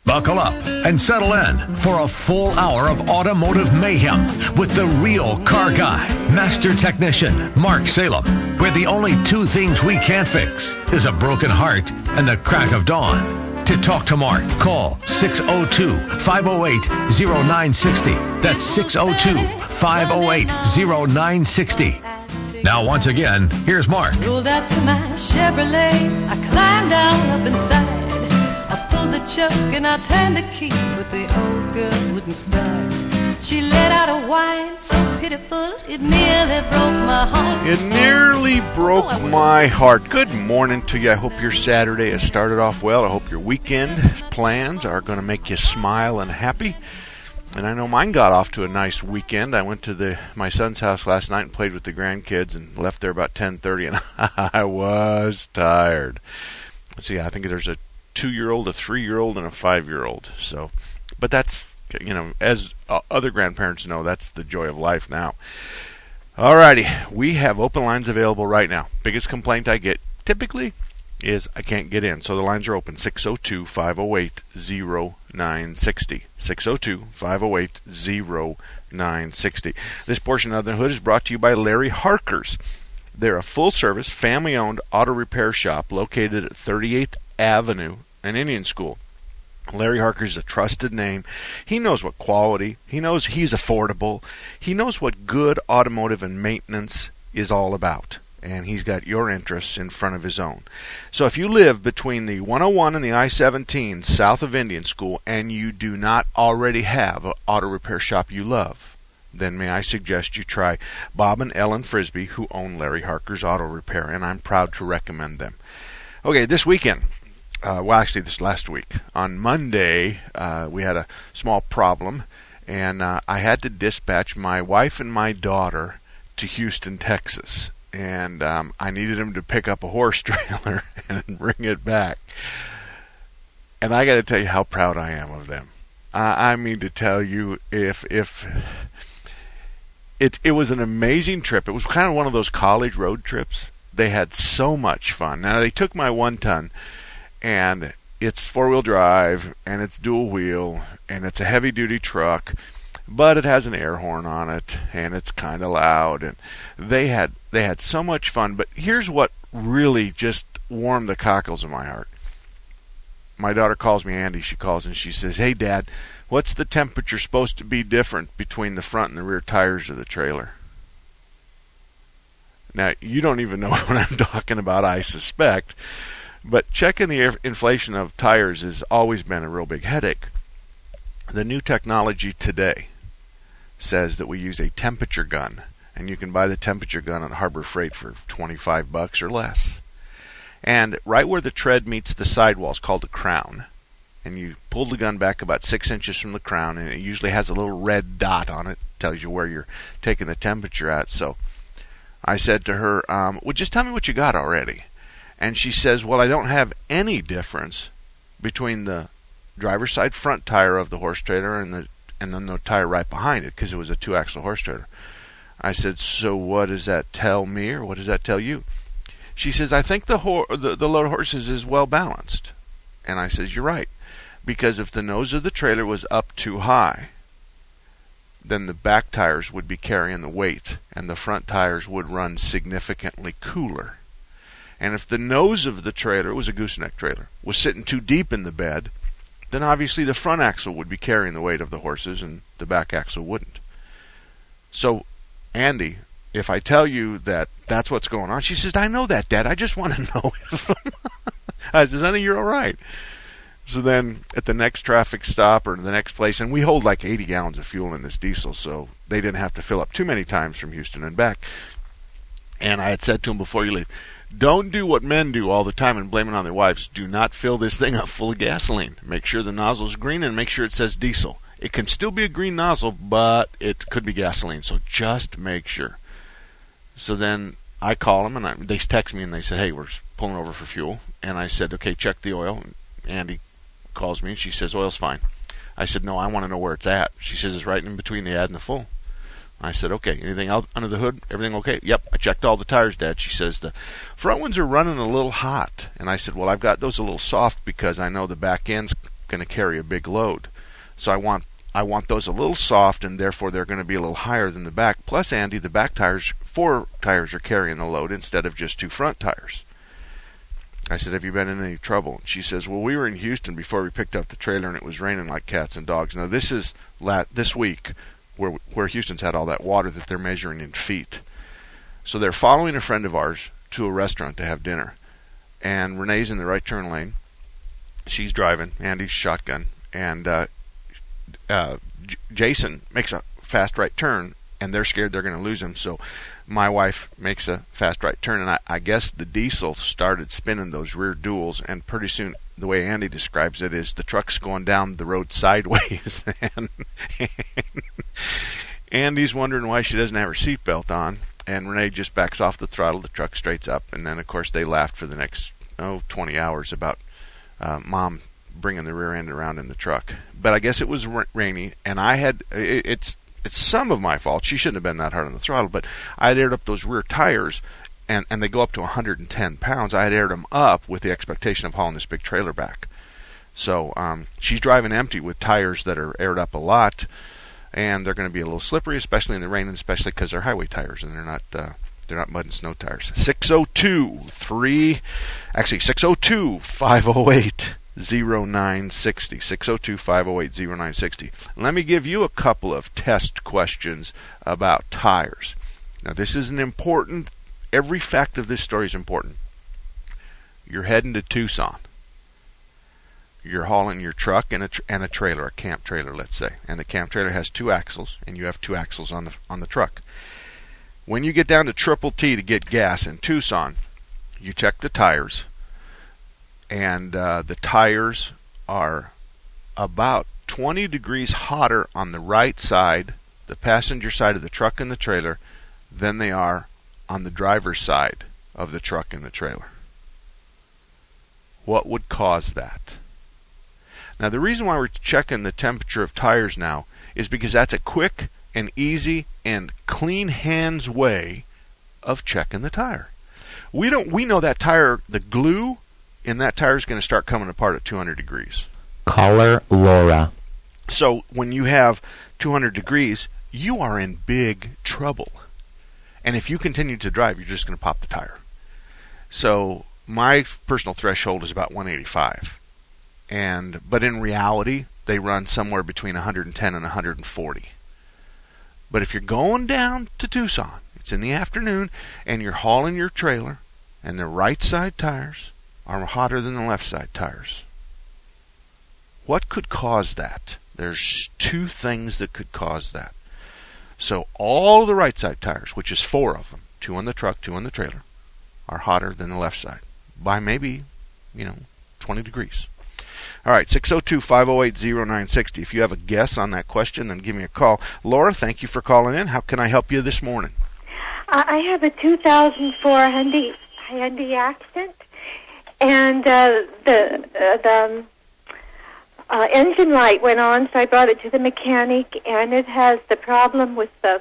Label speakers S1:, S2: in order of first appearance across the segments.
S1: Buckle up and settle in for a full hour of automotive mayhem with the real car guy, master technician, Mark Salem, where the only two things we can't fix is a broken heart and the crack of dawn. To talk to Mark, call 602-508-0960. That's 602-508-0960. Now, once again, here's Mark.
S2: Rolled out to my Chevrolet. I climbed down up inside. I pulled the choke and I turned the key, but the old girl wouldn't start. She let out a whine so pitiful, it nearly broke my heart.
S3: It nearly broke my heart. Good morning to you. I hope your Saturday has started off well. I hope your weekend plans are going to make you smile and happy. And I know mine got off to a nice weekend. I went to my son's house last night and played with the grandkids and left there about 10:30, and I was tired. Let's see, I think there's a 2-year-old, a 3-year-old, and a 5-year-old. So, but that's, as other grandparents know, that's the joy of life now. Alrighty, we have open lines available right now. Biggest complaint I get typically is I can't get in. So the lines are open, 602-508-0960. 602-508-0960. This portion of the Hood is brought to you by Larry Harkers. They're a full-service, family-owned auto repair shop located at 38th Avenue and Indian School. Larry Harkers is a trusted name. He knows what quality. He knows he's affordable. He knows what good automotive and maintenance is all about. And he's got your interests in front of his own. So if you live between the 101 and the I-17 south of Indian School and you do not already have an auto repair shop you love, then may I suggest you try Bob and Ellen Frisbee, who own Larry Harkers Auto Repair, and I'm proud to recommend them. Okay, this weekend, this last week, on Monday, we had a small problem, and I had to dispatch my wife and my daughter to Houston, Texas. And I needed them to pick up a horse trailer and bring it back. And I got to tell you how proud I am of them. I mean to tell you, if it was an amazing trip. It was kind of one of those college road trips. They had so much fun. Now, they took my 1-ton, and it's 4-wheel drive, and it's dual wheel, and it's a heavy-duty truck, but it has an air horn on it, and it's kind of loud. And they had so much fun. But here's what really just warmed the cockles of my heart. My daughter calls me Andy. She calls and she says, "Hey, Dad, what's the temperature supposed to be different between the front and the rear tires of the trailer?" Now, you don't even know what I'm talking about, I suspect. But checking the inflation of tires has always been a real big headache. The new technology today says that we use a temperature gun, and you can buy the temperature gun at Harbor Freight for $25 or less. And right where the tread meets the sidewall is called a crown, and you pull the gun back about 6 inches from the crown, and it usually has a little red dot on it, tells you where you're taking the temperature at. So I said to her, well, just tell me what you got already. And she says, well, I don't have any difference between the driver's side front tire of the horse trailer and then the tire right behind it, because it was a 2-axle horse trailer. I said, so what does that tell me, or what does that tell you? She says, I think the load of horses is well balanced. And I says, you're right, because if the nose of the trailer was up too high, then the back tires would be carrying the weight, and the front tires would run significantly cooler. And if the nose of the trailer, was a gooseneck trailer, was sitting too deep in the bed, then obviously the front axle would be carrying the weight of the horses and the back axle wouldn't. So, Andy, if I tell you that that's what's going on, she says, I know that, Dad. I just want to know if I says, honey, you're all right. So then at the next traffic stop or the next place, and we hold like 80 gallons of fuel in this diesel, so they didn't have to fill up too many times from Houston and back. And I had said to him before you leave, don't do what men do all the time and blame it on their wives. Do not fill this thing up full of gasoline. Make sure the nozzle's green and make sure it says diesel. It can still be a green nozzle, but it could be gasoline, so just make sure. So then I call them, and they text me, and they said, hey, we're pulling over for fuel. And I said, okay, check the oil. And Andy calls me, and she says, oil's fine. I said, no, I want to know where it's at. She says, it's right in between the add and the full. I said, okay, anything out under the hood? Everything okay? Yep, I checked all the tires, Dad. She says, the front ones are running a little hot. And I said, well, I've got those a little soft because I know the back end's going to carry a big load. So I want those a little soft, and therefore they're going to be a little higher than the back. Plus, Andy, the back tires, 4 tires are carrying the load instead of just 2 front tires. I said, have you been in any trouble? And she says, well, we were in Houston before we picked up the trailer, and it was raining like cats and dogs. Now, this is this week where Houston's had all that water that they're measuring in feet. So they're following a friend of ours to a restaurant to have dinner. And Renee's in the right turn lane. She's driving. Andy's shotgun. And Jason makes a fast right turn, and they're scared they're going to lose him. So my wife makes a fast right turn, and I guess the diesel started spinning those rear duals, and pretty soon, the way Andy describes it, is the truck's going down the road sideways. and Andy's wondering why she doesn't have her seatbelt on, and Renee just backs off the throttle, the truck straightens up, and then, of course, they laughed for the next 20 hours about Mom bringing the rear end around in the truck. But I guess it was rainy, and it's some of my fault. She shouldn't have been that hard on the throttle, but I had aired up those rear tires, and they go up to 110 pounds. I had aired them up with the expectation of hauling this big trailer back. So she's driving empty with tires that are aired up a lot, and they're going to be a little slippery, especially in the rain, and especially because they're highway tires, and they're not mud and snow tires. 602-508-0960. 602-508-0960. Let me give you a couple of test questions about tires. Now, this is an important, every fact of this story is important. You're heading to Tucson. You're hauling your truck and a trailer, a camp trailer, let's say. And the camp trailer has 2 axles, and you have 2 axles on the truck. When you get down to Triple T to get gas in Tucson, you check the tires. And the tires are about 20 degrees hotter on the right side, the passenger side of the truck and the trailer, than they are on the driver's side of the truck and the trailer. What would cause that? Now, the reason why we're checking the temperature of tires now is because that's a quick and easy and clean hands way of checking the tire. We know that tire, the glue in that tire is going to start coming apart at 200 degrees.
S4: Caller Laura.
S3: So when you have 200 degrees, you are in big trouble. And if you continue to drive, you're just going to pop the tire. So my personal threshold is about 185. But in reality, they run somewhere between 110 and 140. But if you're going down to Tucson, it's in the afternoon, and you're hauling your trailer, and the right side tires are hotter than the left side tires. What could cause that? There's 2 things that could cause that. So all the right side tires, which is 4 of them, 2 on the truck, 2 on the trailer, are hotter than the left side by maybe, 20 degrees. All right, 602-508-0960. If you have a guess on that question, then give me a call. Laura, thank you for calling in. How can I help you this morning?
S5: I have a 2004 Hyundai Accent, and the engine light went on, so I brought it to the mechanic, and it has the problem with the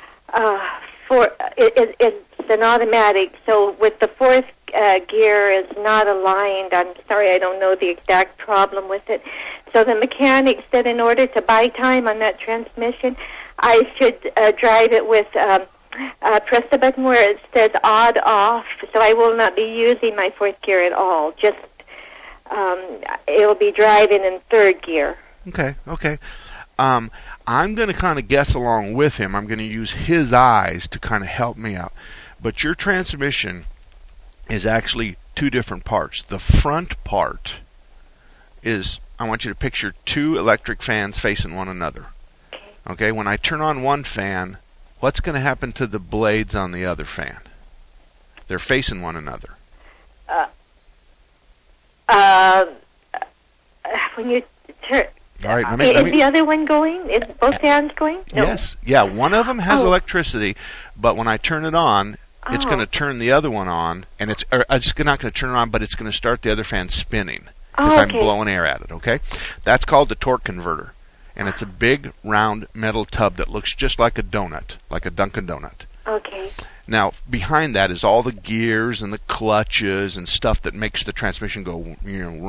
S5: it's an automatic, so with the 4th gear is not aligned. I'm sorry, I don't know the exact problem with it. So the mechanic said in order to buy time on that transmission, I should drive it with press the button where it says odd off, so I will not be using my 4th gear at all. Just it will be driving in 3rd gear.
S3: Okay. I'm going to kind of guess along with him. I'm going to use his eyes to kind of help me out. But your transmission is actually 2 different parts. The front part is, I want you to picture 2 electric fans facing one another. Okay, when I turn on one fan, what's going to happen to the blades on the other fan? They're facing one another.
S5: When you turn...
S3: All right,
S5: is the other one going? Is both fans going? No.
S3: Yes. Yeah, one of them has electricity, but when I turn it on, it's going to turn the other one on, and it's not going to turn it on, but it's going to start the other fan spinning because I'm blowing air at it, okay? That's called the torque converter, and it's a big, round metal tub that looks just like a donut, like a Dunkin' Donut.
S5: Okay.
S3: Now, behind that is all the gears and the clutches and stuff that makes the transmission go,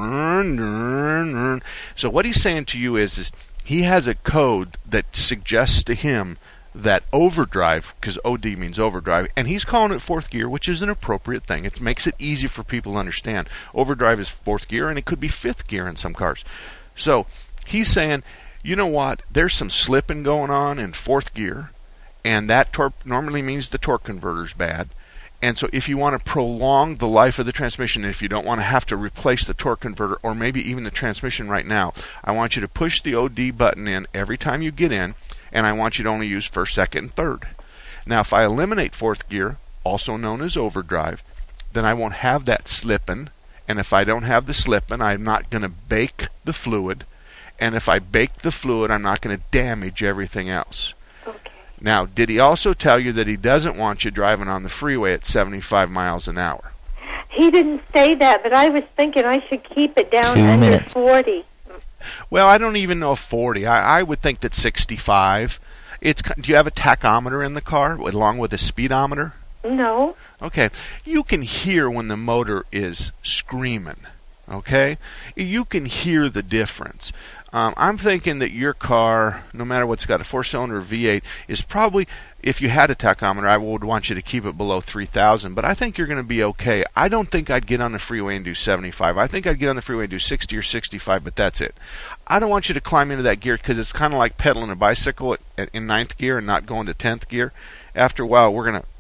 S3: run. So what he's saying to you is he has a code that suggests to him that overdrive, because OD means overdrive, and he's calling it fourth gear, which is an appropriate thing. It makes it easy for people to understand. Overdrive is fourth gear, and it could be fifth gear in some cars. So he's saying, you know what, there's some slipping going on in fourth gear, and that normally means the torque converter's bad. And so if you want to prolong the life of the transmission, and if you don't want to have to replace the torque converter or maybe even the transmission right now, I want you to push the OD button in every time you get in, and I want you to only use first, second, and third. Now, if I eliminate fourth gear, also known as overdrive, then I won't have that slipping. And if I don't have the slipping, I'm not going to bake the fluid. And if I bake the fluid, I'm not going to damage everything else.
S5: Okay.
S3: Now, did he also tell you that he doesn't want you driving on the freeway at 75 miles an hour?
S5: He didn't say that, but I was thinking I should keep it down
S4: 2
S5: under
S4: minutes.
S5: 40.
S3: Well, I don't even know if 40. I would think that 65. Do you have a tachometer in the car along with a speedometer?
S5: No.
S3: Okay. You can hear when the motor is screaming. Okay? You can hear the difference. I'm thinking that your car, no matter what's got a 4-cylinder V8, is probably, if you had a tachometer, I would want you to keep it below 3,000, but I think you're going to be okay. I don't think I'd get on the freeway and do 75. I think I'd get on the freeway and do 60 or 65, but that's it. I don't want you to climb into that gear because it's kind of like pedaling a bicycle in ninth gear and not going to 10th gear. After a while, we're going to,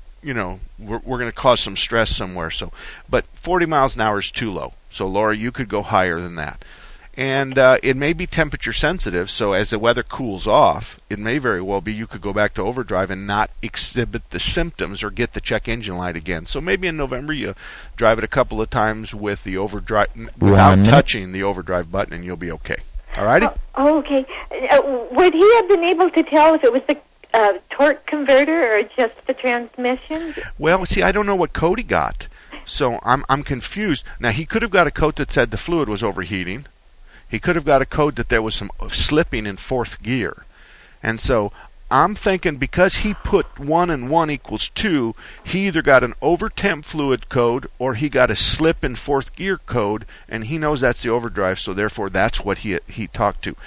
S3: we're going to cause some stress somewhere. So, but 40 miles an hour is too low. So, Laura, you could go higher than that. And it may be temperature sensitive, so as the weather cools off, it may very well be you could go back to overdrive and not exhibit the symptoms or get the check engine light again. So maybe in November you drive it a couple of times with the overdrive without touching the overdrive button, and you'll be okay. All righty?
S5: Okay. Would he have been able to tell if it was the torque converter or just the transmission?
S3: Well, see, I don't know what code he got, so I'm confused. Now, he could have got a code that said the fluid was overheating. He could have got a code that there was some slipping in fourth gear. And so I'm thinking because he put 1 and 1 equals 2, he either got an over-temp fluid code or he got a slip in fourth gear code, and he knows that's the overdrive, so therefore that's what he talked to.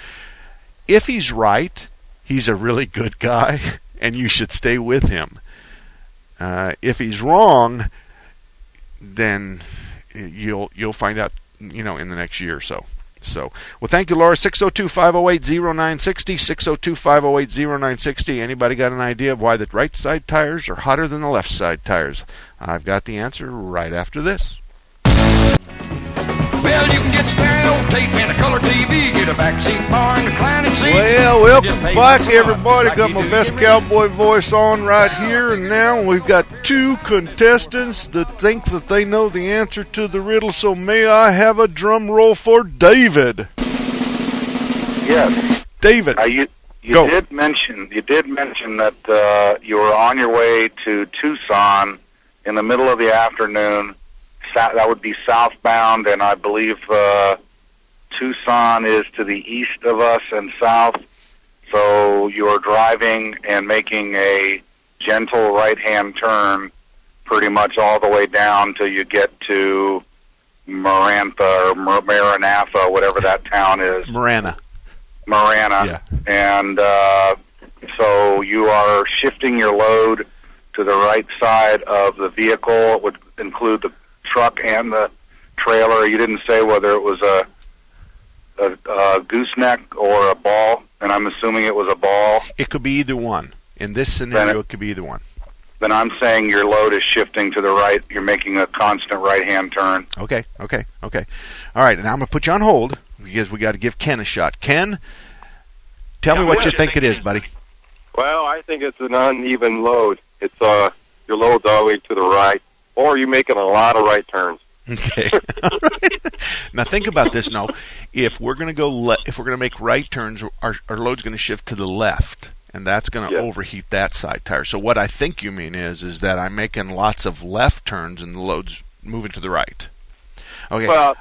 S3: If he's right, he's a really good guy, and you should stay with him. If he's wrong, then you'll find out, in the next year or so. So, well, thank you, Laura. 602-508-0960, 602-508-0960. Anybody got an idea of why the right side tires are hotter than the left side tires? I've got the answer right after this.
S6: Well, you can get stereo tape and a color TV, get a backseat bar and reclining seats.
S3: Well, welcome back, everybody. Got my best cowboy voice on right here, and now we've got 2 contestants that think that they know the answer to the riddle, so may I have a drum roll for David?
S7: Yes.
S3: David,
S7: You
S3: go.
S7: did mention that you were on your way to Tucson in the middle of the afternoon. That would be southbound, and I believe Tucson is to the east of us and south. So you're driving and making a gentle right-hand turn pretty much all the way down till you get to Marantha or Maranatha, whatever that town is.
S3: Marana.
S7: Yeah. And so you are shifting your load to the right side of the vehicle. It would include the truck and the trailer. You didn't say whether it was a gooseneck or a ball, and I'm assuming it was a ball.
S3: It could be either one. In this scenario, it could be either one.
S7: Then I'm saying your load is shifting to the right. You're making a constant right-hand turn.
S3: Okay. All right, and I'm going to put you on hold because we got to give Ken a shot. Ken, tell me what you think it is, buddy.
S8: Well, I think it's an uneven load. It's your load's all the way to the right, or you're making a lot of right turns.
S3: Okay. All right. Now think about this. No, if we're going to go, if we're going to make right turns, our load's going to shift to the left, and that's going to overheat that side tire. So what I think you mean is that I'm making lots of left turns and the load's moving to the right. Okay.
S8: Well,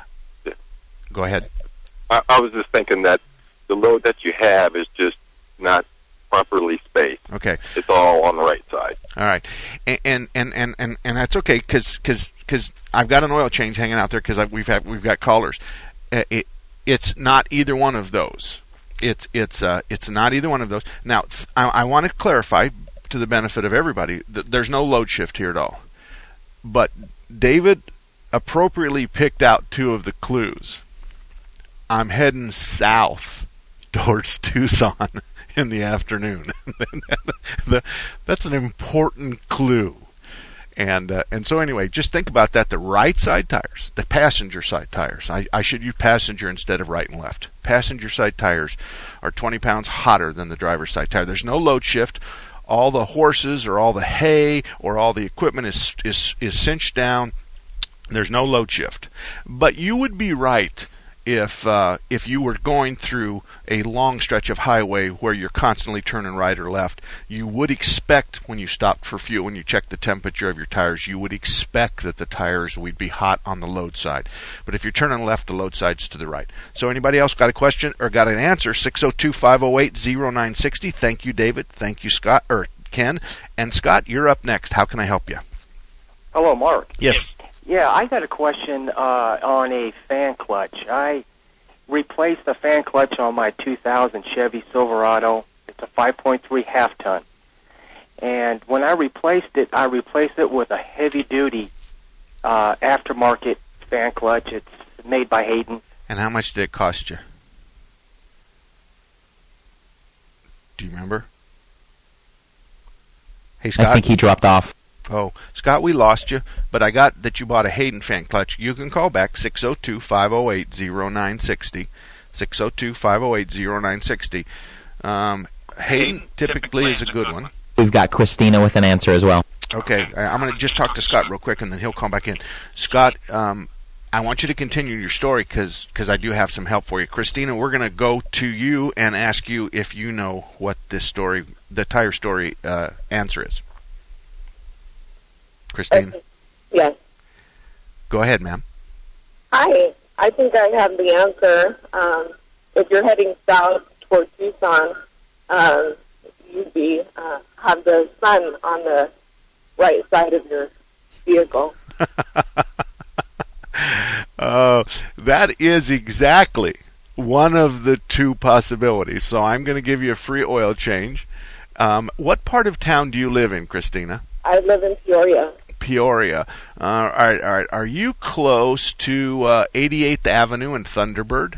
S3: go ahead.
S8: I was just thinking that the load that you have is just not properly spaced.
S3: Okay.
S8: It's all on the right side.
S3: All right. And that's okay because I've got an oil change hanging out there because we've got callers. It's not either one of those. It's not either one of those. Now I want to clarify to the benefit of everybody that there's no load shift here at all. But David appropriately picked out two of the clues. I'm heading south towards Tucson in the afternoon. That's an important clue. And so anyway, just think about that. The right side tires, the passenger side tires. I should use passenger instead of right and left. Passenger side tires are 20 pounds hotter than the driver's side tire. There's no load shift. All the horses or all the hay or all the equipment is cinched down. There's no load shift. But you would be right if you were going through a long stretch of highway where you're constantly turning right or left. You would expect when you stopped for fuel, when you checked the temperature of your tires, you would expect that the tires would be hot on the load side. But if you're turning left, the load side's to the right. So anybody else got a question or got an answer? 602-508-0960. Thank you, David. Thank you, Scott or Ken. And Scott, you're up next. How can I help you?
S9: Hello, Mark.
S3: Yes.
S9: Yeah, I got a question on a fan clutch. I replaced the fan clutch on my 2000 Chevy Silverado. It's a 5.3 half-ton. And when I replaced it with a heavy-duty aftermarket fan clutch. It's made by Hayden.
S3: And how much did it cost you? Do you remember? Hey, Scott.
S4: I think he dropped off.
S3: Oh, Scott, we lost you, but I got that you bought a Hayden fan clutch. You can call back 602-508-0960. 602-508-0960. Hayden typically is a good one.
S4: We've got Christina with an answer as well.
S3: Okay, I'm going to just talk to Scott real quick, and then he'll come back in. Scott, I want you to continue your story because I do have some help for you. Christina, we're going to go to you and ask you if you know what this story, the tire story answer is. Christine?
S10: Yes.
S3: Go ahead, ma'am.
S10: Hi. I think I have the answer. If you're heading south toward Tucson, you'd have the sun on the right side of your vehicle.
S3: That is exactly one of the two possibilities. So I'm going to give you a free oil change. What part of town do you live in, Christina?
S10: I live in Peoria.
S3: Peoria. All right. Are you close to 88th Avenue and Thunderbird?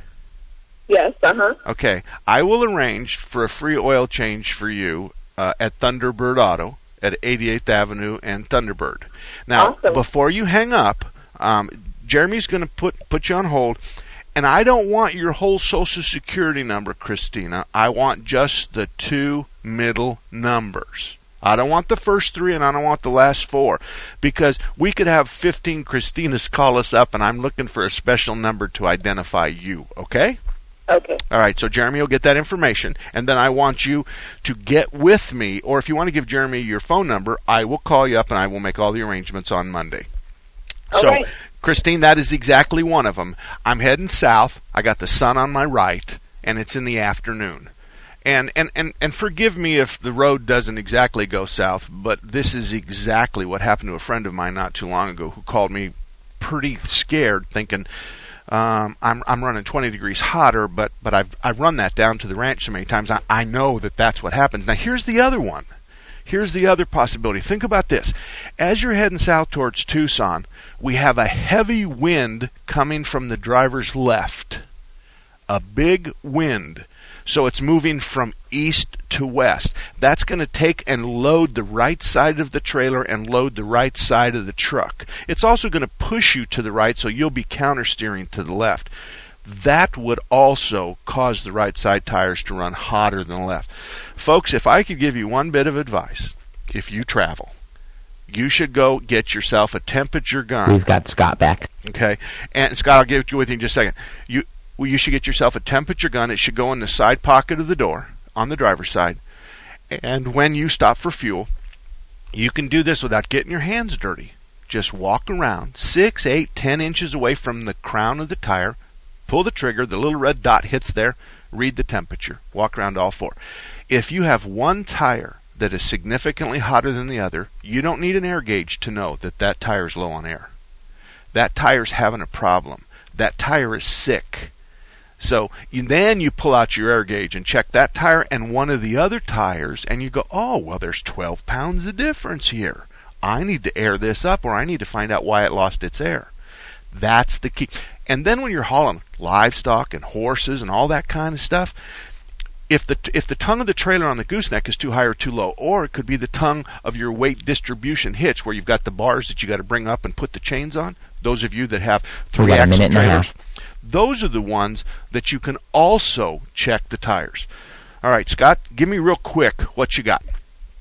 S10: Yes,
S3: Okay. I will arrange for a free oil change for you at Thunderbird Auto at 88th Avenue and Thunderbird. Now,
S10: awesome.
S3: Before you hang up, Jeremy's going to put you on hold, and I don't want your whole Social Security number, Christina. I want just the two middle numbers. I don't want the first three, and I don't want the last four, because we could have 15 Christinas call us up, and I'm looking for a special number to identify you, okay?
S10: Okay.
S3: All right, so Jeremy will get that information, and then I want you to get with me, or if you want to give Jeremy your phone number, I will call you up, and I will make all the arrangements on Monday. So,
S10: right.
S3: Christine, that is exactly one of them. I'm heading south. I got the sun on my right, and it's in the afternoon. And forgive me if the road doesn't exactly go south, but this is exactly what happened to a friend of mine not too long ago who called me pretty scared, thinking I'm running 20 degrees hotter, but I've run that down to the ranch so many times. I know that's what happens. Now here's the other one. Here's the other possibility. Think about this. As you're heading south towards Tucson, we have a heavy wind coming from the driver's left. A big wind. So it's moving from east to west. That's going to take and load the right side of the trailer and load the right side of the truck. It's also going to push you to the right, so you'll be counter-steering to the left. That would also cause the right side tires to run hotter than the left. Folks, if I could give you one bit of advice, if you travel, you should go get yourself a temperature gun.
S4: We've got Scott back.
S3: Okay. And Scott, I'll get with you in just a second. You should get yourself a temperature gun. It should go in the side pocket of the door on the driver's side. And when you stop for fuel, you can do this without getting your hands dirty. Just walk around 6, 8, 10 inches away from the crown of the tire. Pull the trigger. The little red dot hits there. Read the temperature. Walk around all four. if you have one tire that is significantly hotter than the other, you don't need an air gauge to know that that tire is low on air. That tire's having a problem. That tire is sick. So then you pull out your air gauge and check that tire and one of the other tires, and you go, oh, well, there's 12 pounds of difference here. I need to air this up, or I need to find out why it lost its air. That's the key. And then when you're hauling livestock and horses and all that kind of stuff, if the tongue of the trailer on the gooseneck is too high or too low, or it could be the tongue of your weight distribution hitch where you've got the bars that you got to bring up and put the chains on, those of you that have 3-axle trailers, those are the ones that you can also check the tires. All right, Scott, give me real quick what you got.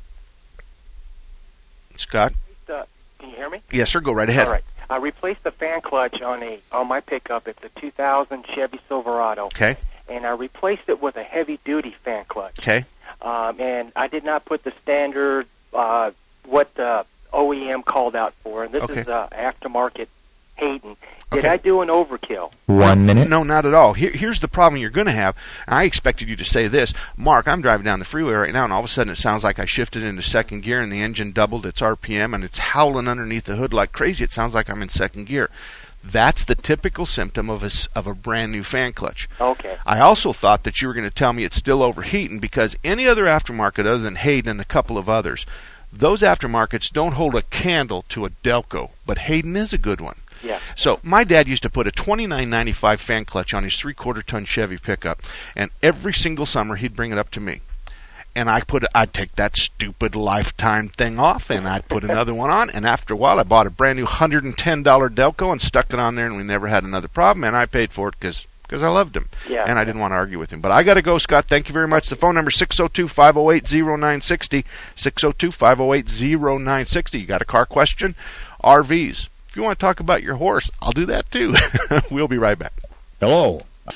S3: Scott?
S9: Can you hear me?
S3: Yes, sir. Go right ahead.
S9: All right. I replaced the fan clutch on my pickup. It's a 2000 Chevy Silverado.
S3: Okay.
S9: And I replaced it with a heavy-duty fan clutch.
S3: Okay.
S9: And I did not put the standard, what the OEM called out for. And this is aftermarket Hayden. Did I do an overkill?
S4: 1 minute.
S3: No, not at all. Here's the problem you're going to have. I expected you to say this. Mark, I'm driving down the freeway right now, and all of a sudden it sounds like I shifted into second gear, and the engine doubled its RPM, and it's howling underneath the hood like crazy. It sounds like I'm in second gear. That's the typical symptom of a brand new fan clutch.
S9: Okay.
S3: I also thought that you were going to tell me it's still overheating, because any other aftermarket other than Hayden and a couple of others, those aftermarkets don't hold a candle to a Delco, but Hayden is a good one.
S9: Yeah.
S3: So my dad used to put a $29.95 fan clutch on his 3/4-ton Chevy pickup, and every single summer he'd bring it up to me. And I'd take that stupid Lifetime thing off, and I'd put another one on, and after a while I bought a brand new $110 Delco and stuck it on there, and we never had another problem, and I paid for it because I loved him.
S9: Yeah.
S3: And I didn't want to argue with him. But I got to go, Scott. Thank you very much. The phone number is 602-508-0960, 602-508-0960. You got a car question? RVs. If you want to talk about your horse, I'll do that too. We'll be right back.
S11: Hello.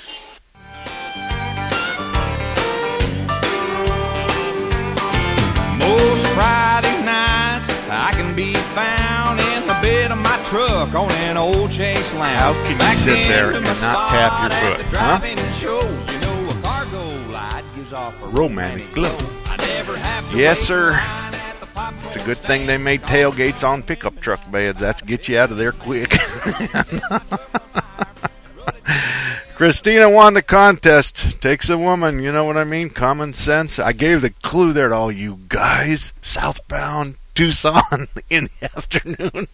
S6: Most Friday nights I can be found in the bed of my truck on an old Chase Lounge.
S3: How can you sit there and not tap your foot? Huh?
S6: You know, a cargo light gives off a
S3: romantic glow. Yes, sir. It's a good thing they made tailgates on pickup truck beds. That's get you out of there quick. Christina won the contest. Takes a woman, you know what I mean? Common sense. I gave the clue there to all you guys. Southbound Tucson in the afternoon.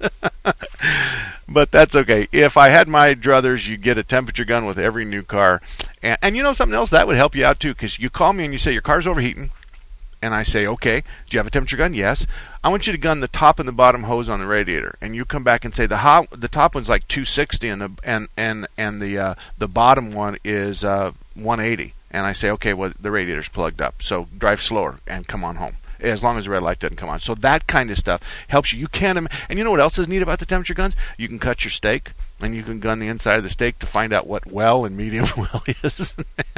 S3: But that's okay. If I had my druthers, you get a temperature gun with every new car. And you know something else? That would help you out too, because you call me and you say your car's overheating. And I say, okay, do you have a temperature gun? Yes. I want you to gun the top and the bottom hose on the radiator. And you come back and say the top one's like 260 and the bottom one is 180. And I say, okay, well the radiator's plugged up, so drive slower and come on home, as long as the red light doesn't come on. So that kind of stuff helps you. You can, and you know what else is neat about the temperature guns? You can cut your steak, and you can gun the inside of the steak to find out what well and medium well is.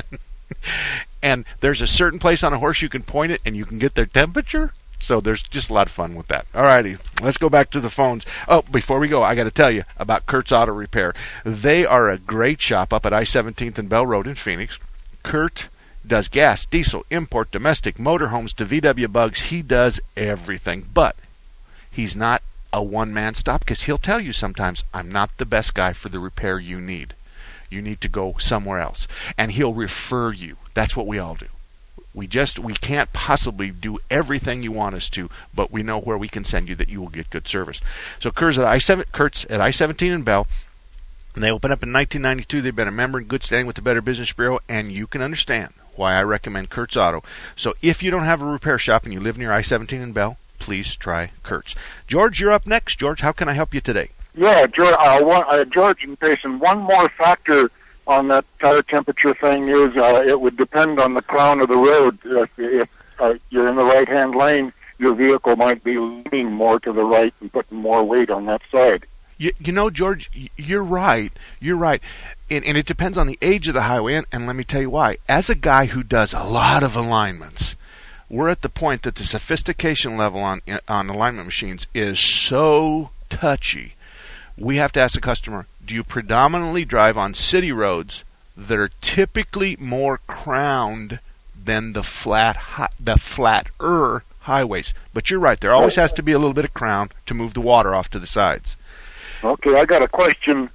S3: And there's a certain place on a horse you can point it and you can get their temperature. So there's just a lot of fun with that. All righty, let's go back to the phones. Oh, before we go, I got to tell you about Kurt's Auto Repair. They are a great shop up at I-17th and Bell Road in Phoenix. Kurt does gas, diesel, import, domestic, motorhomes to VW Bugs. He does everything. But he's not a one-man stop, because he'll tell you sometimes, I'm not the best guy for the repair you need. You need to go somewhere else. And he'll refer you. That's what we all do. We can't possibly do everything you want us to, but we know where we can send you that you will get good service. So Kurt's at I-17 and Bell. And they opened up in 1992. They've been a member in good standing with the Better Business Bureau, and you can understand why I recommend Kurt's Auto. So if you don't have a repair shop and you live near I-17 and Bell, please try Kurt's. George, you're up next. George, how can I help you today?
S12: Yeah, George and Jason, one more factor on that tire temperature thing is it would depend on the crown of the road. If you're in the right-hand lane, your vehicle might be leaning more to the right and putting more weight on that side.
S3: You know, George, you're right. You're right. And it depends on the age of the highway, and let me tell you why. As a guy who does a lot of alignments, we're at the point that the sophistication level on alignment machines is so touchy. We have to ask the customer, do you predominantly drive on city roads that are typically more crowned than the flat the flatter highways. But you're right, there always has to be a little bit of crown to move the water off to the sides.
S12: Okay, I got a question.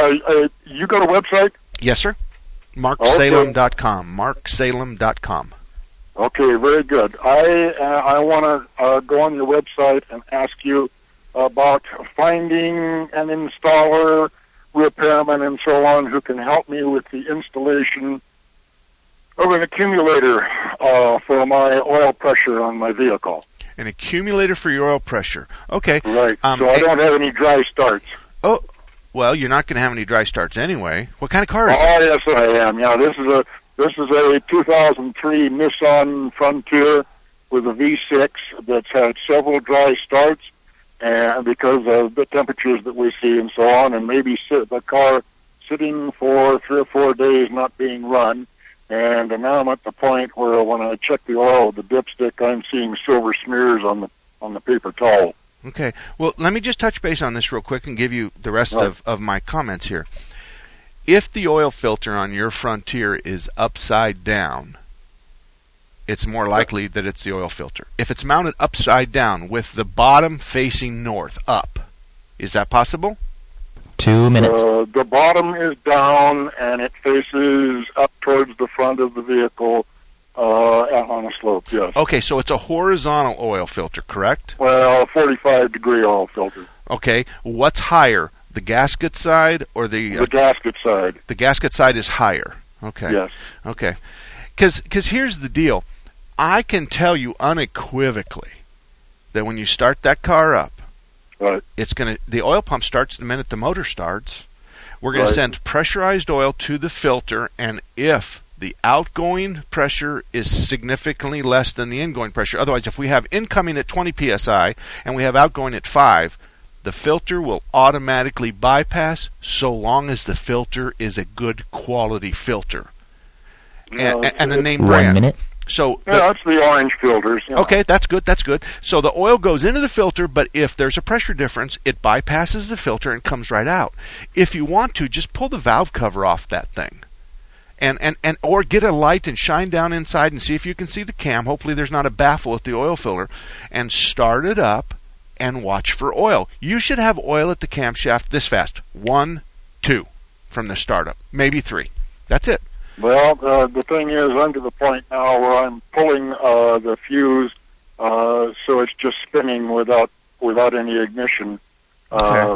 S12: You got a website?
S3: Yes, sir. MarkSalem.com. MarkSalem.com.
S12: Okay, very good. I want to go on your website and ask you about finding an installer, repairman, and so on who can help me with the installation of an accumulator for my oil pressure on my vehicle.
S3: An accumulator for your oil pressure. Okay.
S12: Right. So I don't have any dry starts.
S3: Oh, well, you're not going to have any dry starts anyway. What kind of car is it?
S12: Oh, yes, I am. Yeah, this is a 2003 Nissan Frontier with a V6 that's had several dry starts, and because of the temperatures that we see and so on, and maybe the car sitting for 3 or 4 days not being run. And now I'm at the point where when I check the oil with the dipstick, I'm seeing silver smears on the paper towel.
S3: Okay. Well, let me just touch base on this real quick and give you the rest of my comments here. If the oil filter on your Frontier is upside down, it's more likely that it's the oil filter. If it's mounted upside down with the bottom facing north, up, is that possible?
S4: 2 minutes.
S12: The bottom is down and it faces up towards the front of the vehicle on a slope, yes.
S3: Okay, so it's a horizontal oil filter, correct?
S12: Well, 45-degree oil filter.
S3: Okay, what's higher, the gasket side or the
S12: gasket side?
S3: The gasket side is higher. Okay.
S12: Yes.
S3: Okay. Because here's the deal. I can tell you unequivocally that when you start that car up,
S12: right,
S3: the oil pump starts the minute the motor starts. We're going to send pressurized oil to the filter, and if the outgoing pressure is significantly less than the ingoing pressure, otherwise if we have incoming at 20 psi and we have outgoing at 5, the filter will automatically bypass so long as the filter is a good quality filter. And a name brand.
S4: 1 minute.
S3: So
S12: that's the orange filters. Yeah.
S3: Okay, that's good. That's good. So the oil goes into the filter, but if there's a pressure difference, it bypasses the filter and comes right out. If you want to, just pull the valve cover off that thing, and or get a light and shine down inside and see if you can see the cam. Hopefully, there's not a baffle at the oil filler, and start it up and watch for oil. You should have oil at the camshaft this fast: 1, 2 from the startup, maybe 3. That's it.
S12: Well, the thing is, I'm to the point now where I'm pulling the fuse, so it's just spinning without any ignition for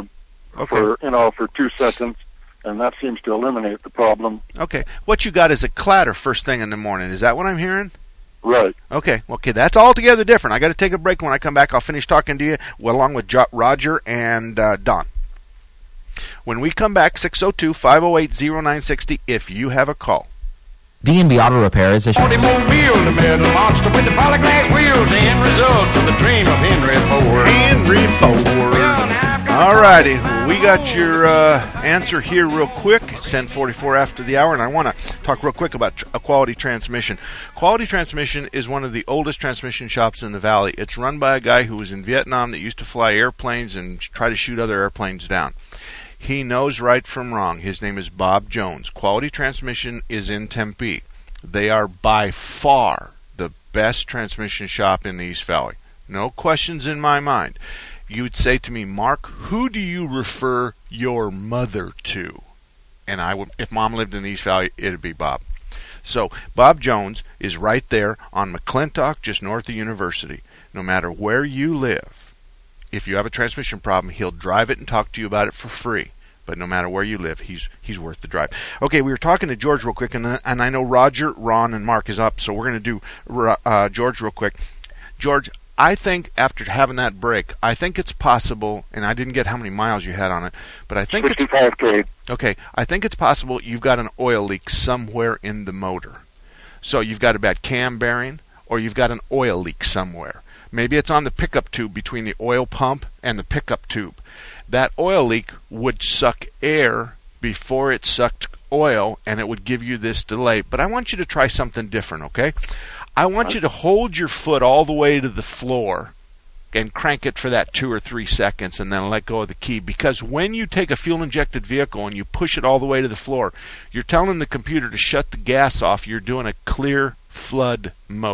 S12: 2 seconds, and that seems to eliminate the problem.
S3: Okay, what you got is a clatter first thing in the morning. Is that what I'm hearing?
S12: Right.
S3: Okay, that's altogether different. I got to take a break. When I come back, I'll finish talking to you along with Roger and Don. When we come back, 602-508-0960 if you have a call.
S4: D&B Auto Repair is a
S6: Automobile, the metal monster with the polyglass wheels, the end result of the dream of Henry Ford.
S3: Henry Ford. All righty, we got your answer here real quick. It's 10:44 after the hour, and I want to talk real quick about a Quality Transmission. Quality Transmission is one of the oldest transmission shops in the Valley. It's run by a guy who was in Vietnam that used to fly airplanes and try to shoot other airplanes down. He knows right from wrong. His name is Bob Jones. Quality Transmission is in Tempe. They are by far the best transmission shop in the East Valley. No questions in my mind. You would say to me, Mark, who do you refer your mother to? And I would, if Mom lived in the East Valley, it'd be Bob. So Bob Jones is right there on McClintock, just north of University. No matter where you live, if you have a transmission problem, he'll drive it and talk to you about it for free. But no matter where you live, he's worth the drive. Okay, we were talking to George real quick, and I know Roger, Ron, and Mark is up, so we're going to do George real quick. George, I think after having that break, I think it's possible, and I didn't get how many miles you had on it, but I think
S12: 65K.
S3: Okay, I think it's possible you've got an oil leak somewhere in the motor. So you've got a bad cam bearing, or you've got an oil leak somewhere. Maybe it's on the pickup tube between the oil pump and the pickup tube. That oil leak would suck air before it sucked oil, and it would give you this delay. But I want you to try something different, okay? I want you to hold your foot all the way to the floor and crank it for that 2 or 3 seconds and then let go of the key. Because when you take a fuel-injected vehicle and you push it all the way to the floor, you're telling the computer to shut the gas off. You're doing a clear flood mode.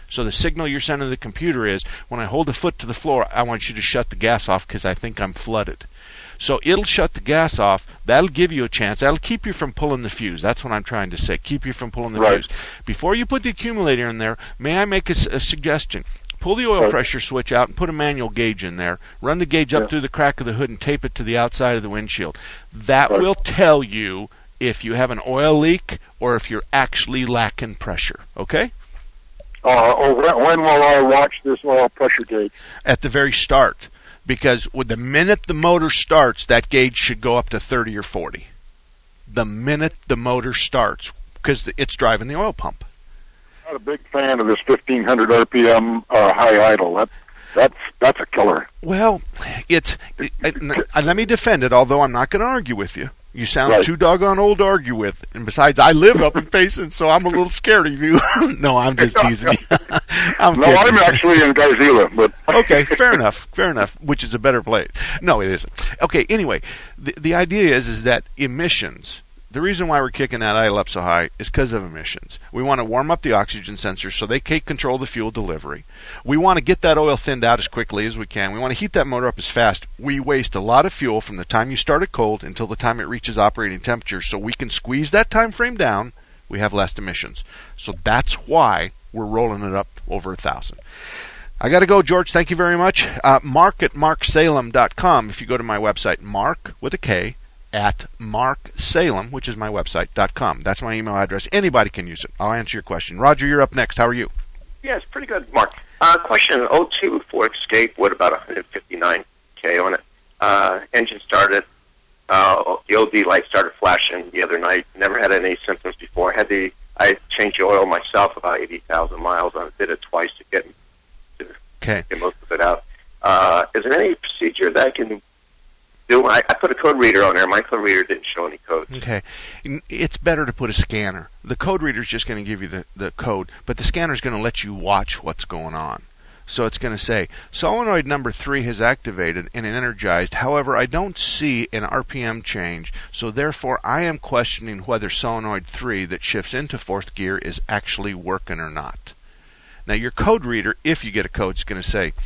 S3: So the signal you're sending to the computer is, when I hold the foot to the floor, I want you to shut the gas off because I think I'm flooded. So it'll shut the gas off. That'll give you a chance. That'll keep you from pulling the fuse. That's what I'm trying to say. Keep you from pulling the fuse. Before you put the accumulator in there, may I make a suggestion? Pull the oil pressure switch out and put a manual gauge in there. Run the gauge up through the crack of the hood and tape it to the outside of the windshield. That will tell you if you have an oil leak or if you're actually lacking pressure. Okay?
S12: When will I watch this oil pressure gauge?
S3: At the very start. Because with the minute the motor starts, that gauge should go up to 30 or 40. The minute the motor starts, because it's driving the oil pump.
S12: I'm not a big fan of this 1500 RPM high idle. That's a killer.
S3: Well, let me defend it, although I'm not going to argue with you. You sound too doggone old to argue with. And besides, I live up in Payson, so I'm a little scared of you. No, I'm just teasing you. I'm
S12: actually in Godzilla. But
S3: okay, fair enough, which is a better place. No, it isn't. Okay, anyway, the idea is that emissions, the reason why we're kicking that idle up so high is because of emissions. We want to warm up the oxygen sensors so they can control the fuel delivery. We want to get that oil thinned out as quickly as we can. We want to heat that motor up as fast. We waste a lot of fuel from the time you start it cold until the time it reaches operating temperature. So we can squeeze that time frame down. We have less emissions. So that's why we're rolling it up over 1,000. I got to go, George. Thank you very much. Mark at marksalem.com. If you go to my website, Mark with a K, at marksalem, which is my website.com. That's my email address. Anybody can use it. I'll answer your question. Roger, you're up next. How are you?
S11: Yes, pretty good, Mark. Question, 02 Ford Escape with about 159K on it. Engine started. The OD light started flashing the other night. Never had any symptoms before. I changed the oil myself about 80,000 miles. I did it twice to get most of it out. Is there any procedure that I can do? I put a code reader on there. My code reader didn't show any codes.
S3: Okay. It's better to put a scanner. The code reader is just going to give you the code, but the scanner is going to let you watch what's going on. So it's going to say, solenoid number 3 has activated and energized. However, I don't see an RPM change, so therefore I am questioning whether solenoid 3 that shifts into 4th gear is actually working or not. Now, your code reader, if you get a code, is going to say,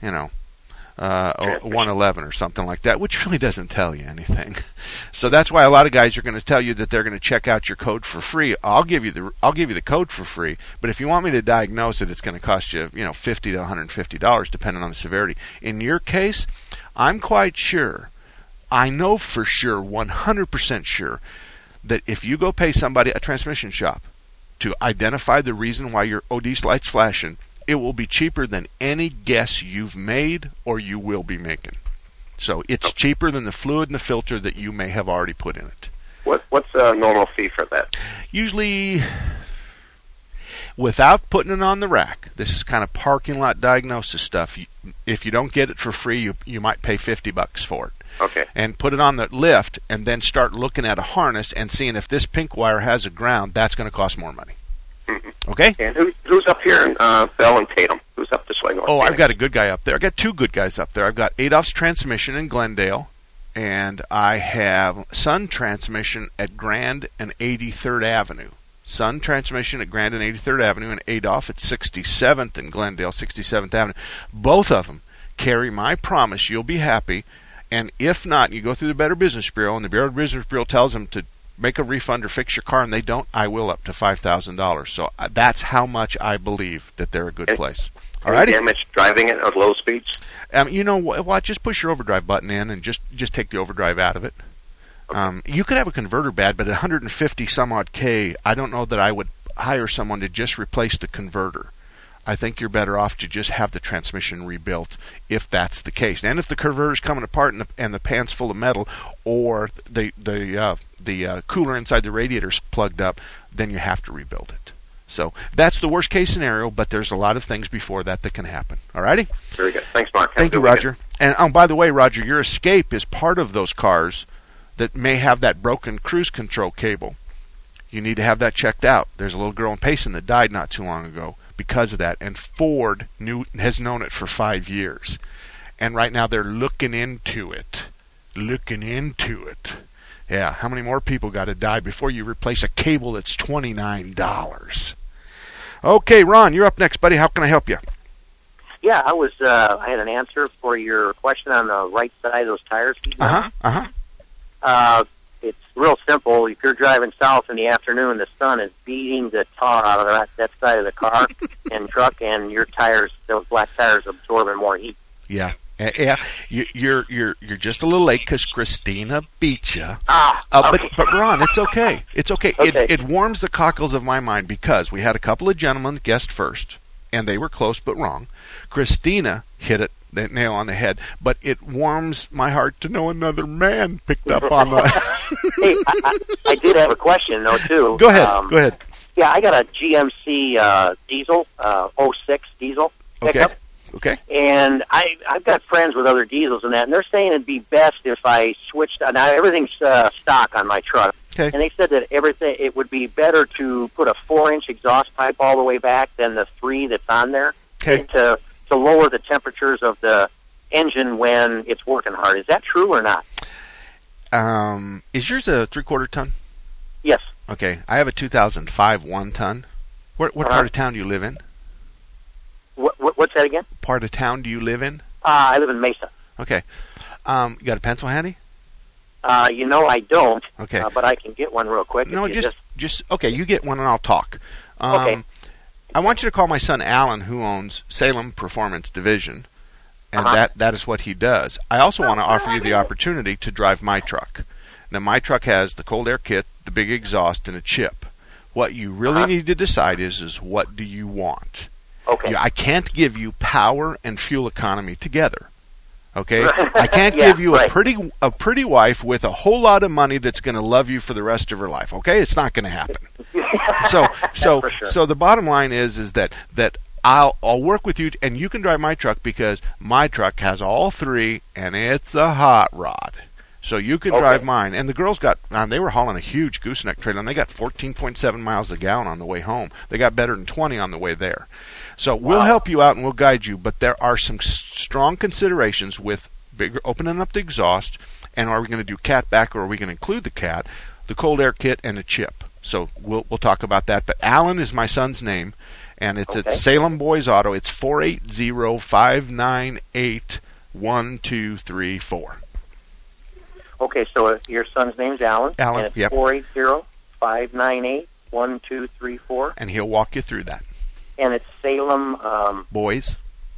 S3: 111 or something like that, which really doesn't tell you anything. So that's why a lot of guys are going to tell you that they're going to check out your code for free. I'll give you the code for free, but if you want me to diagnose it, it's going to cost you, $50 to $150 depending on the severity. In your case, I'm quite sure, I know for sure, 100% sure, that if you go pay somebody, a transmission shop, to identify the reason why your OD light's flashing, it will be cheaper than any guess you've made or you will be making. So it's cheaper than the fluid and the filter that you may have already put in it.
S11: What's a normal fee for that?
S3: Usually, without putting it on the rack, this is kind of parking lot diagnosis stuff. If you don't get it for free, you might pay $50 for it.
S11: Okay.
S3: And put it on the lift and then start looking at a harness and seeing if this pink wire has a ground. That's going to cost more money.
S11: Mm-hmm.
S3: Okay?
S11: And who's up here in Bell and Tatum? Who's up this way?
S3: I've got a good guy up there. I've got two good guys up there. I've got Adolph's Transmission in Glendale, and I have Sun Transmission at Grand and 83rd Avenue. Sun Transmission at Grand and 83rd Avenue, and Adolph at 67th and Glendale, 67th Avenue. Both of them carry my promise, you'll be happy, and if not, you go through the Better Business Bureau, and the Better Business Bureau tells them to make a refund or fix your car, and they don't, I will up to $5,000. So that's how much I believe that they're a good place. All right.
S11: Damage driving it at low speeds?
S3: You know what? Just push your overdrive button in and just take the overdrive out of it. Okay. You could have a converter bad, but at 150 some odd K, I don't know that I would hire someone to just replace the converter. I think you're better off to just have the transmission rebuilt if that's the case. And if the converter's coming apart and the pan's full of metal, or the cooler inside the radiator's plugged up, then you have to rebuild it. So that's the worst case scenario, but there's a lot of things before that can happen. All righty?
S11: Very good. Thanks, Mark.
S3: Thank you, Roger. And by the way, Roger, your Escape is part of those cars that may have that broken cruise control cable. You need to have that checked out. There's a little girl in Payson that died not too long ago because of that, and Ford has known it for 5 years. And right now they're looking into it. Yeah, how many more people got to die before you replace a cable that's $29? Okay, Ron, you're up next, buddy. How can I help you?
S13: Yeah, I had an answer for your question on the right side of those tires. It's real simple. If you're driving south in the afternoon, the sun is beating the tar out of that side of the car and truck, and your tires, those black tires, absorbing more heat.
S3: Yeah. You're just a little late because Christina beat you.
S13: Okay.
S3: But Ron, it's okay. It's okay.
S13: Okay.
S3: It warms the cockles of my mind because we had a couple of gentlemen guessed first, and they were close but wrong. Christina hit it the nail on the head, but it warms my heart to know another man picked up on the.
S13: Hey, I did have a question though too.
S3: Go ahead.
S13: Yeah, I got a GMC diesel, 06 diesel pickup.
S3: Okay.
S13: And I've got friends with other diesels and that, and they're saying it'd be best if I switched. Now everything's stock on my truck,
S3: okay.
S13: And they said that it would be better to put a 4-inch exhaust pipe all the way back than the 3 that's on there,
S3: okay,
S13: to lower the temperatures of the engine when it's working hard. Is that true or not?
S3: Is yours a 3/4 ton?
S13: Yes.
S3: Okay, I have a 2005 1 ton. What part of town do you live in?
S13: What's that again?
S3: Part of town do you live in?
S13: I live in Mesa.
S3: Okay. You got a pencil handy?
S13: I don't.
S3: Okay.
S13: But I can get one real quick.
S3: No, just okay. You get one and I'll talk.
S13: Okay.
S3: I want you to call my son Alan, who owns Salem Performance Division, and that is what he does. I also want to offer you the opportunity to drive my truck. Now, my truck has the cold air kit, the big exhaust, and a chip. What you really need to decide is what do you want?
S13: Okay.
S3: I can't give you power and fuel economy together. Okay? I can't give you a pretty wife with a whole lot of money that's going to love you for the rest of her life. Okay? It's not going to happen. So the bottom line is that I'll work with you, and you can drive my truck because my truck has all 3 and it's a hot rod. So you can drive mine. And the girls they were hauling a huge gooseneck trailer, and they got 14.7 miles a gallon on the way home. They got better than 20 on the way there. So we'll help you out and we'll guide you, but there are some strong considerations with opening up the exhaust, and are we going to do cat back, or are we going to include the cat, the cold air kit, and a chip? So we'll talk about that. But Alan is my son's name, and it's at Salem Boys Auto. It's 480-598-1234.
S13: Okay, so your son's name's Alan.
S3: Alan,
S13: and it's 480-598-1234.
S3: And he'll walk you through that.
S13: And it's Salem
S3: Boys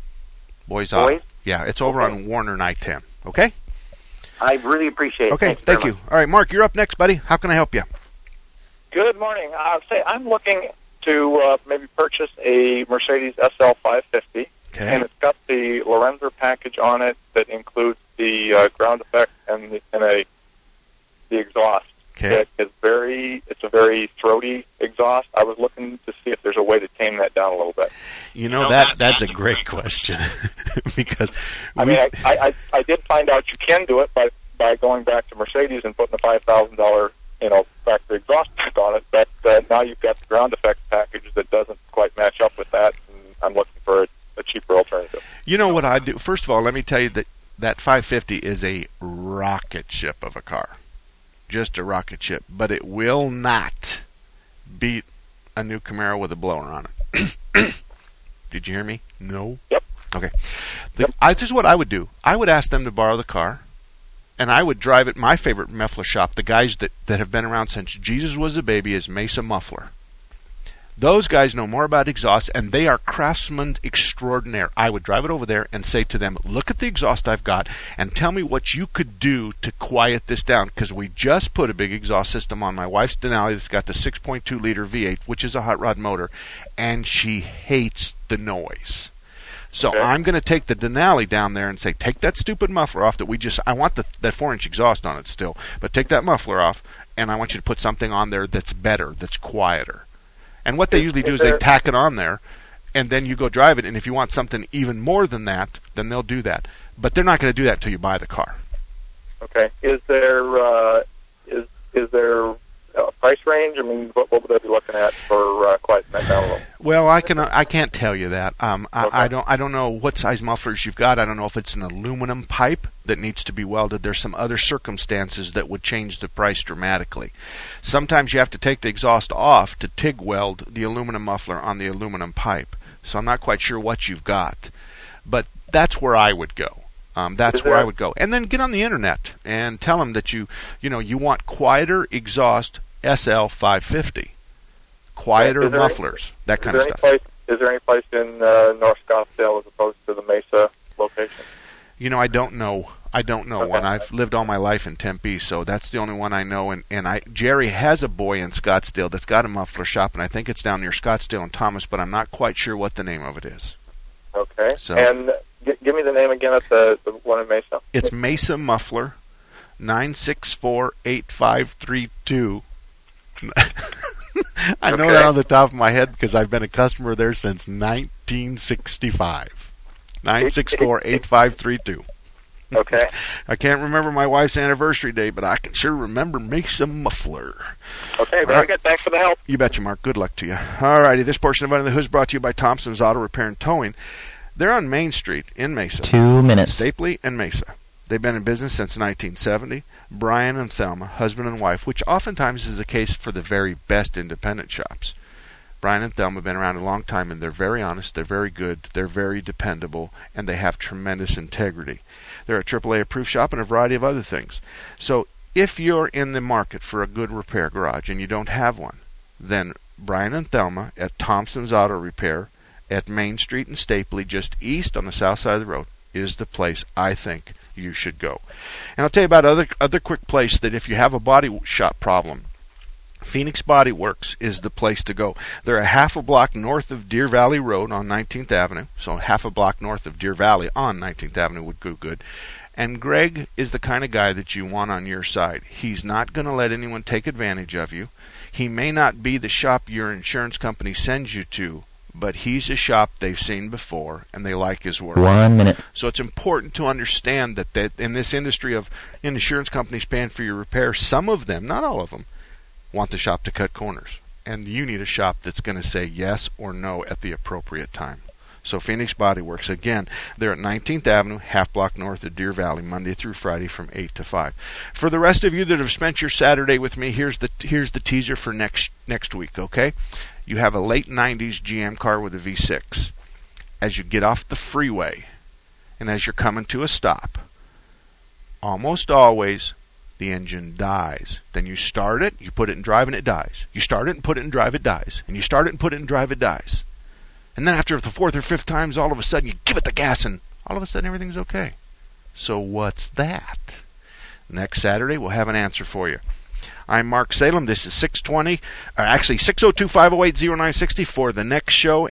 S3: Auto. Yeah, it's over on Warner and I-10. Okay?
S13: I really appreciate it.
S3: Okay, thank you. All right, Mark, you're up next, buddy. How can I help you?
S14: Good morning. I'm looking to maybe purchase a Mercedes SL 550, and it's got the Lorenzer package on it that includes the ground effect and the exhaust.
S3: Okay.
S14: It's a very throaty exhaust. I was looking to see if there's a way to tame that down a little bit.
S3: That's a great question because
S14: I did find out you can do it by going back to Mercedes and putting a $5,000 factory exhaust pack on it. But now you've got the ground effects package that doesn't quite match up with that, and I'm looking for a cheaper alternative.
S3: You know what I do? First of all, let me tell you that 550 is a rocket ship of a car. Just a rocket ship, but it will not beat a new Camaro with a blower on it. Did you hear me? No?
S14: Yep.
S3: Okay. This is what I would do. I would ask them to borrow the car, and I would drive it. My favorite muffler shop, the guys that have been around since Jesus was a baby, is Mesa Muffler. Those guys know more about exhaust, and they are craftsmen extraordinaire. I would drive it over there and say to them, look at the exhaust I've got, and tell me what you could do to quiet this down, because we just put a big exhaust system on my wife's Denali that's got the 6.2-liter V8, which is a hot rod motor, and she hates the noise. So I'm going to take the Denali down there and say, take that stupid muffler off I want that 4-inch exhaust on it still, but take that muffler off, and I want you to put something on there that's better, that's quieter. And what they usually do is they tack it on there, and then you go drive it. And if you want something even more than that, then they'll do that. But they're not going to do that until you buy the car.
S14: Okay. Is there price range? I mean, what would I be looking at for quieting that down a little?
S3: Well, I can't tell you that. I don't know what size mufflers you've got. I don't know if it's an aluminum pipe that needs to be welded. There's some other circumstances that would change the price dramatically. Sometimes you have to take the exhaust off to TIG weld the aluminum muffler on the aluminum pipe. So I'm not quite sure what you've got, but that's where I would go. That's where I would go. And then get on the internet and tell them that you want quieter exhaust SL550. Quieter mufflers, that kind of stuff.
S14: Is there any place in North Scottsdale as opposed to the Mesa location?
S3: I don't know. One. I've lived all my life in Tempe, so that's the only one I know. And Jerry has a boy in Scottsdale that's got a muffler shop, and I think it's down near Scottsdale and Thomas, but I'm not quite sure what the name of it is.
S14: Okay.
S3: So,
S14: and give me the name again of the one in Mesa.
S3: It's Mesa Muffler, 964-8532. I know that on the top of my head because I've been a customer there since 1965. 964-8532.
S14: Okay.
S3: I can't remember my wife's anniversary date, but I can sure remember Mesa Muffler.
S14: Okay, very good. Thanks for the help.
S3: You betcha, Mark. Good luck to you. All righty, this portion of Under the Hood is brought to you by Thompson's Auto Repair and Towing. They're on Main Street in Mesa.
S4: 2 minutes.
S3: Stapley and Mesa. They've been in business since 1970. Brian and Thelma, husband and wife, which oftentimes is the case for the very best independent shops. Brian and Thelma have been around a long time, and they're very honest, they're very good, they're very dependable, and they have tremendous integrity. They're a AAA approved shop and a variety of other things. So if you're in the market for a good repair garage and you don't have one, then Brian and Thelma at Thompson's Auto Repair at Main Street in Stapley, just east on the south side of the road, is the place I think you should go. And I'll tell you about other quick place that if you have a body shop problem, Phoenix Body Works is the place to go. They're a half a block north of Deer Valley Road on 19th Avenue, so half a block north of Deer Valley on 19th Avenue would go good. And Greg is the kind of guy that you want on your side. He's not going to let anyone take advantage of you. He may not be the shop your insurance company sends you to, but he's a shop they've seen before, and they like his work.
S4: 1 minute.
S3: So it's important to understand that in this industry of insurance companies paying for your repair, some of them, not all of them, want the shop to cut corners. And you need a shop that's going to say yes or no at the appropriate time. So Phoenix Body Works, again, they're at 19th Avenue, half block north of Deer Valley, Monday through Friday from 8 to 5. For the rest of you that have spent your Saturday with me, here's the teaser for next week, okay? You have a late 90s GM car with a V6. As you get off the freeway and as you're coming to a stop, almost always the engine dies. Then you start it, you put it in drive, and it dies. You start it and put it in drive, it dies. And you start it and put it in drive, it dies. And then after the fourth or fifth times, all of a sudden you give it the gas and all of a sudden everything's okay. So what's that? Next Saturday we'll have an answer for you. I'm Mark Salem. This is 602-508-0960 for the next show.